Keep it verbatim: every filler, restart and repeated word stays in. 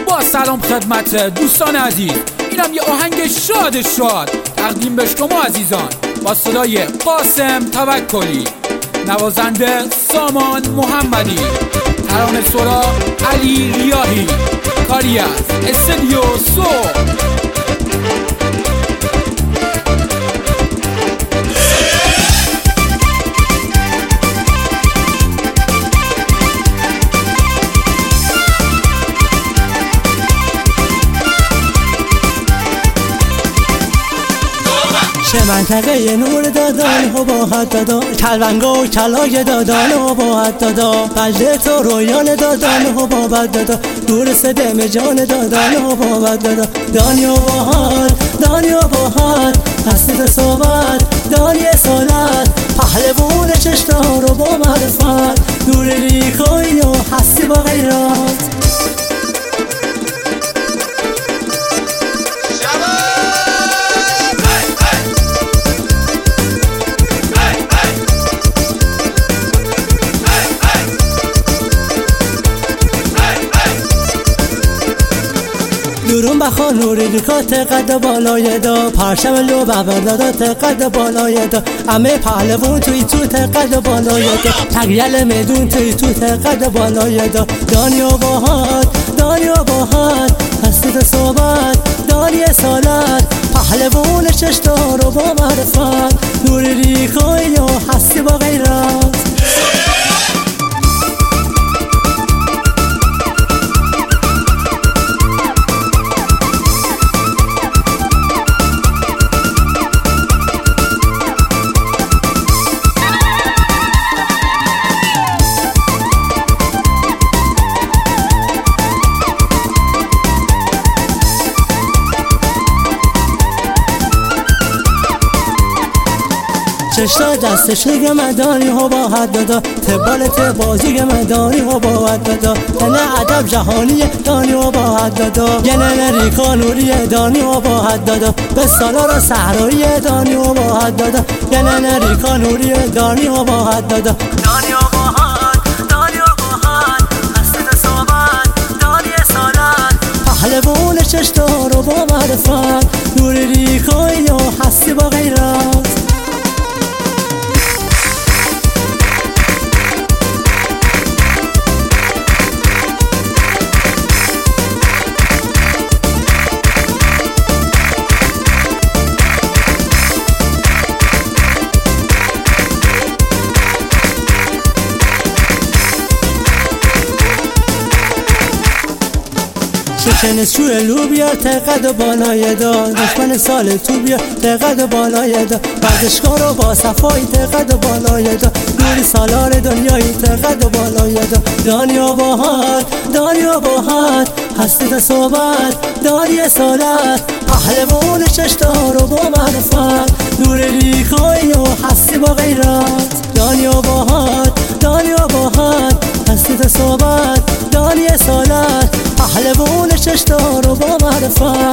با سلام خدمت دوستان عزیز، اینم یه آهنگ شاد شاد تقدیم به شما عزیزان با صدای قاسم توکلی، نوازنده سامان محمدی، ترانه سرا علی ریاحی، کاری از استودیو سو. چه منطقه نور دادان ها باید دادا، کلونگا و کلای دادان ها باید دادا، قجر تو رویان دادان ها باید دادا، دور سدم جان دادان ها باید دادا. دانیا باید دانیا باید هستی صحبت دانی سالت، پهلوون چشتا رو با معرفت، نور ریخایی و هستی با غیرات. درون بخوان نوری لیکات قد بالای دا، پرشم لو ببردادات قد بالای دا، همه پهلوون توی توت قد بالای دا، تقیل میدون توی توت قد بالای دا. دانیا باهات دانیا باهات هستی صحبت دانی سالت، پهلوون چشتا رو با معرفت، نوری ریخایی و هستی با غیرت. چشتا دستش نگه مدانی ها باید دادا، تبال تبازی مدانی ها باید دادا، تنه عدب جهانی دانی ها باید دادا، گنه ریکانوری دانی ها باید دادا، به سالار صحرایی دانی ها باید دادا، گنه ریکانوری دانی ها باید دادا. دانی ها باید دانی ها باید هستی صحبت دانی سالت، پهلوون چشتا رو با معرفت، نور ریکایی و هستی با غیرت. شکن سوی لو بیار تقد بالای دا، دشمن سال تو بیار تقد بالای دا، ورزشکار رو با صفایی تقد بالای دا، نوری سالار دنیایی تقد بالای دا. دانیا باهات دانیا باهات هستی صحبت داری سالت، پهلوون چشتا رو با معرفت، نور ریخایی و هستی با غیرت. دانیا باهات دانیا باهات هستی صحبت دانی سالت، پهلوون چشتا رو با معرفت،